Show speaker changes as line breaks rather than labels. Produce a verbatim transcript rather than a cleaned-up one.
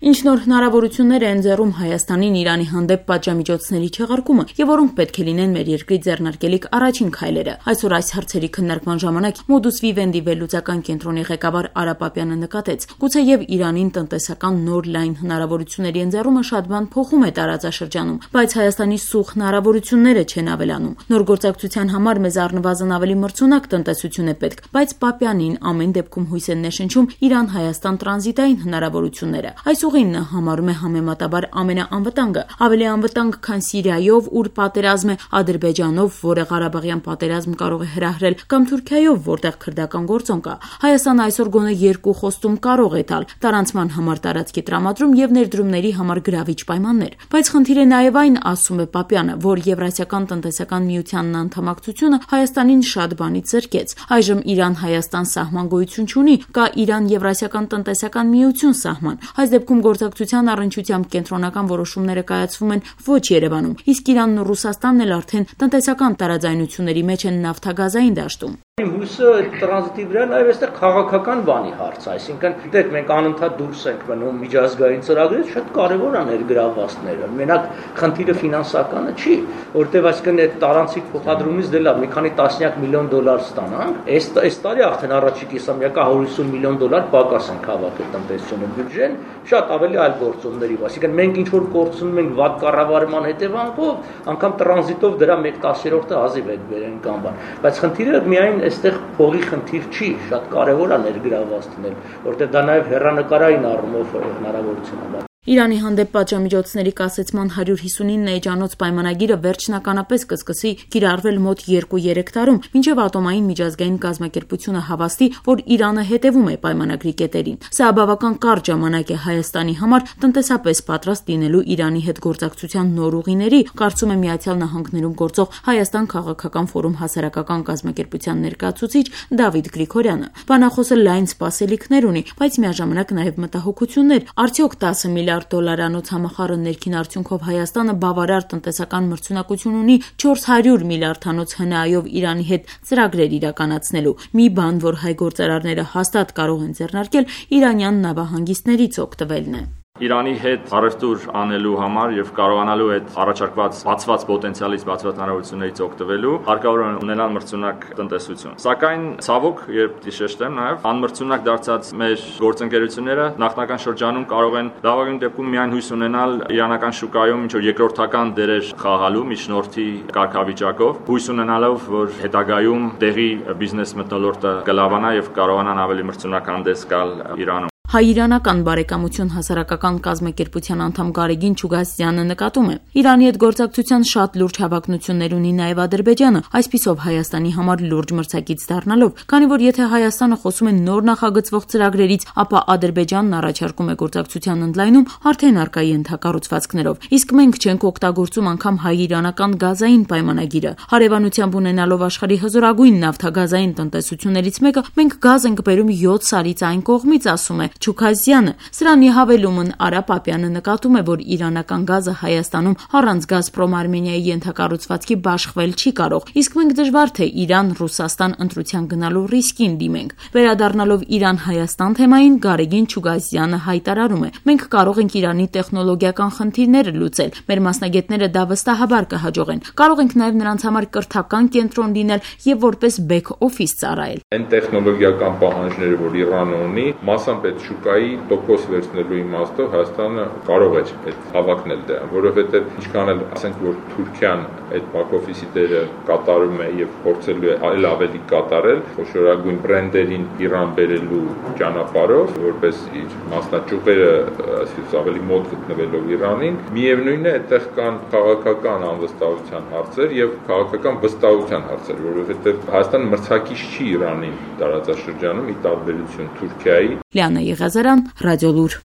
Ինչ նոր հնարավորություններ է ընձեռում Հայաստանին Իրանի հանդեպ պատժամիջոցների չեղարկումը եւ որոնք պետք է լինեն մեր երկրի ձեռնարկելիք առաջին քայլերը։ Այսօր այս հարցերի քննարկման ժամանակ Modus Vivendi վերլուծական կենտրոնի ղեկավար Արա Պապյանը նկատեց, գուցեև Իրանին տնտեսական նոր լայն հնարավորությունների ընձեռումը շատ բան փոխում է տարածաշրջանում, բայց Հայաստանի սուղ հնարավորությունները չեն ավելանում։ Նոր գործակցության համար մեզ առնվազն ավելի մրցունակ տնտեսություն է պետք, բայց Պապյանին ամեն դեպքում հույս են ներշնչում Իրան-Հայաստան տրանզիտային հնարավորությունները։ Այս ուղին նա համարում է համեմատաբար ամենաանվտանգը, ավելի անվտանգ, քան Սիրիայով, ուր պատերազմ է, Ադրբեջանով, որը Ղարաբաղյան պատերազմ կարող է հրահրել, կամ Թուրքիայով, որտեղ քրդական գործոն կա։ Հայաստանը այսօր գոնե երկու խոստում կարող է տալ՝ տարանցման համար տարածքի տրամադրում եւ ներդրումների համար գրավիչ պայմաններ։ Բայց խնդիրը նաեւ այն, ասում է Պապյանը, որ Եվրասիական տնտեսական միությանն անդամակցությունը Հայաստանին շատ բանից զրկեց։ Այժմ Իրան-Հայաստան սահման գոյություն չունի, կա Իրան-Եվրասիական տնտեսական միություն սահման։ Այս դեպքում գործակցության առնչությամբ կենտրոնական որոշումները կայացվում են ոչ Երևանում, իսկ Իրանն ու Ռուսաստանն էլ արդեն տնտեսական տարաձայնությունների մեջ են նավթագազային դաշտում։
Իմ հույսը տրանզիտի վրա նաև այստեղ քաղաքական բանի հարց, այսինքն դեք մենք անընդհատ դուրս ենք մնում միջազգային ծրագրից, շատ կարևոր է ներգրավվածքները։ Մենակ խնդիրը ֆինանսականը չի, որտեղ այսինքն այդ տարանցիկ փոխադրումից դե լավ մի քանի տասնյակ միլիոն դոլար ստանանք, այս այս տարի արդեն առաջի կիսամյակը հարյուր ութսուն միլիոն դոլար պակաս ենք հավաքել տնտեսությունը բյուջեն, շատ ավելի այլ գործոնների, այսինքն մենք ինչ որ գործում ենք վատ կառավարման հետևանքով, անգամ տրանզիտով դրա մեկ տասներորդը հազիվ է բերեն կամ բան, բայց խնդիրը միայն այստեղ փողի խնդիր չի, շատ կարևոր է ներգրավվածքնել, որտեղ դա նաև հեռանկարային առումով հնարավորություն է։
Իրանի հանդեպ պատժամիջոցների կասեցման հարյուր հիսունինը էջանոց պայմանագիրը վերջնականապես կսկսի կիրառվել մոտ երկու-երեք տարում, մինչև ատոմային միջազգային կազմակերպությունը հավաստի, որ Իրանը հետևում է պայմանագրի կետերին։ Սա բավական կարճ ժամանակ է Հայաստանի համար տնտեսապես պատրաստ լինելու Իրանի հետ գործակցության նոր ուղիների, կարծում է Միացյալ Նահանգներում գործող Հայաստան քաղաքական ֆորում հասարակական կազմակերպության ներկայացուցիչ Դավիթ Գրիգորյանը։ Բանախոսը լայն սպասելիքներ ունի, բայց միաժամանակ նաև մտահոգություններ։ Արդյոք տասը միլիարդ դոլարանոց համախառն ներքին արդյունքով Հայաստանը բավարար տնտեսական մրցունակություն ունի չորս հարյուր միլիարդանոց հնայով Իրանի հետ ծրագրեր իրականացնելու։ Մի բան, որ հայ գործարարները հաստատ կարող են ձեռնարկել, իրանյան նավահանգիստներից օգտվելն է։
Իրանի հետ առևտուր անելու համար եւ կարողանալու այդ առաջարկված բացված պոտենցիալից բացված հնարավորություններից օգտվելու հարկավոր է ունենալ մրցունակ տնտեսություն։ Սակայն ցավոք, երբ դիշեշտեմ նաեւ անմրցունակ դարձած մեր գործընկերությունները նախնական շրջանում կարող են լավագույն դեպքում միայն հույս ունենալ իրանական շուկայում ինչ որ երկրորդական դերեր խաղալու միջնորդի կարգավիճակով, հույս ունենալով, որ հետագայում տեղի բիզնես մթնոլորտը կլավանա եւ կարողանան ավելի մրցունակ հանդես գալ Իրանում։
Հայ-իրանական բարեկամություն հասարակական կազմակերպության անդամ Գարեգին Չուգասյանը նկատում է. Իրանի հետ գործակցության շատ լուրջ հավակնություններ ունի նաև Ադրբեջանը, այսպիսով Հայաստանի համար լուրջ մրցակից դառնալով, քանի որ եթե Հայաստանը խոսում է նոր նախագծվող ծրագրերից, ապա Ադրբեջանն առաջարկում է գործակցության ընդլայնում արդեն արկա ենթակառուցվածքներով, իսկ մենք չենք օգտագործում անգամ հայ-իրանական գազային պայմանագիրը։ Հարևանությամբ ունենալով աշխարհի հզորագույն նավթագազային տնտեսություններից մեկը, մենք գազ ենք բերում յոթ սարից այն կողմից, ասում է Չուգասյանը։ Սրան ի հավելումն Արա Պապյանը նկատում է, որ իրանական գազը Հայաստանում առանց Գազպրոմ Արմենիայի ենթակառուցվածքի բաշխվել չի կարող, իսկ մենք դժվար թե Իրան-Ռուսաստան ընտրության գնալու ռիսկին դիմենք։ Վերադառնալով Իրան-Հայաստան թեմային, Գարեգին Չուգասյանը հայտարարում է. մենք կարող ենք Իրանի տեխնոլոգիական խնդիրները լուծել, մեր մասնագետները դա վստահաբար կհաջողեն։ Կարող ենք նաև նրանց համար կրթական կենտրոն լինել եւ որպես back office ծառայել։
Այն տեխնոլոգիական պահանջները, որ Իրանը ունի, մասամբ այդ շուկայի տոկոս վերցնելու իմաստով Հայաստանը կարող է այդ հավակնել դրան, որովհետև ինչքան էլ ասենք, որ Թուրքիան այդ back office-ի դերը կատարում է եւ փորձելու է այլ ավելի կատարել, խոշորագույն բրենդերին Իրան բերելու ճանապարհով, որպես իր մասնաճյուղերը այսպես ավելի մոտ գտնվելով Իրանին, միևնույնն է, այդտեղ կան քաղաքական անվստահության հարցեր եւ քաղաքական վստահության հարցեր, որովհետև Հայաստանը մրցակից չի Իրանին տարածաշրջանում՝ ի տարբերություն Թուրքիայի։
Լիանա Եղիազարյան, Ռադիոլուր։